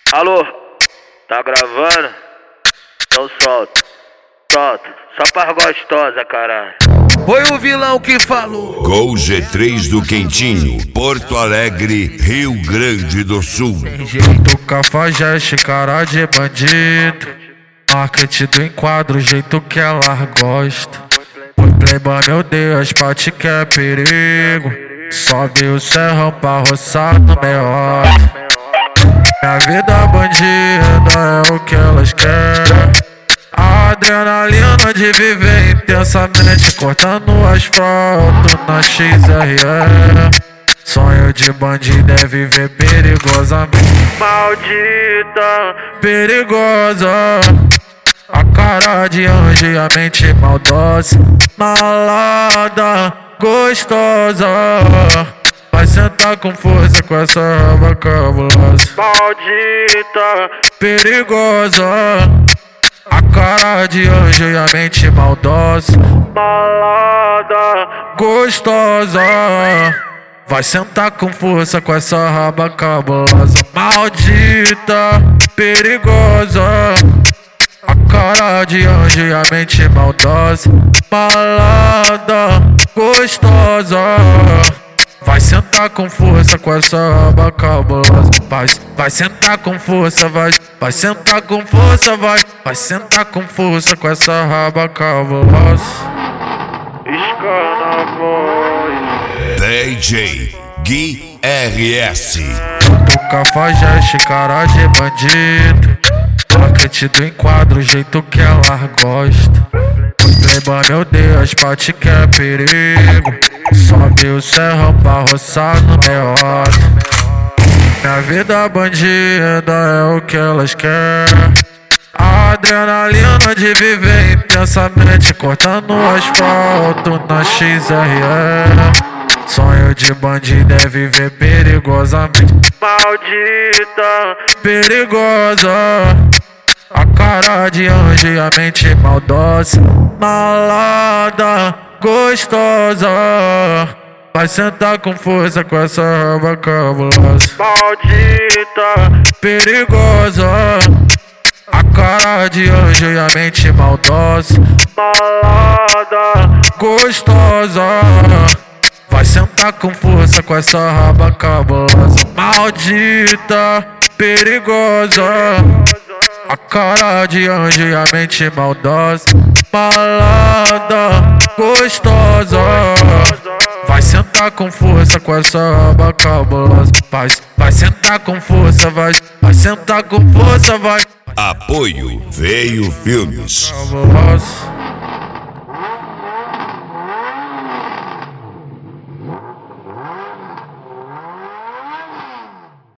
Alô, tá gravando? Então solta, solta, só pra gostosa, caralho. Foi o vilão que falou. Gol G3 do Quentinho, Porto Alegre, Rio Grande do Sul. Tem jeito cafajeste, cara de bandido. Marketing do enquadro, jeito que ela gosta. Foi playboy, meu Deus, pate que é perigo. Sobe o serrão pra roçar no meio. Minha vida bandida é o que elas querem. A adrenalina de viver intensamente, cortando o asfalto na XRE. Sonho de bandido é viver perigosamente. Maldita, perigosa. A cara de anjo e a mente maldosa. Malada, gostosa. Vai sentar com força com essa raba cabulosa. Maldita, perigosa. A cara de anjo e a mente maldosa. Malada, gostosa. Vai sentar com força com essa raba cabulosa. Maldita, perigosa. A cara de anjo e a mente maldosa. Malada, gostosa. Vai sentar com força com essa raba cabulosa. Vai sentar com força, vai sentar com força, vai sentar com força com essa raba cabulosa. Escana a voz. DJ Gui RS. Do cafajeste, cara de bandido. Marketing do enquadro, jeito que ela gosta. Playboy, meu Deus, pate que é perigo. Sobe o serrão pra roçar no meio. Minha vida bandida é o que elas querem. A adrenalina de viver intensamente, cortando o asfalto na XRE. Sonho de bandido é viver perigosamente. Maldita, perigosa. A cara de anjo e a mente maldosa. Malada, gostosa. Vai sentar com força com essa raba cabulosa. Maldita, perigosa. A cara de anjo e a mente maldosa. Malada, gostosa. Vai sentar com força com essa raba cabulosa. Maldita, perigosa. A cara de anjo e a mente maldosa. Malada, gostosa. Vai sentar com força com essa raba cabulosa. Vai sentar com força, vai sentar com força, vai. Apoio Veio Filmes. Cabulosa.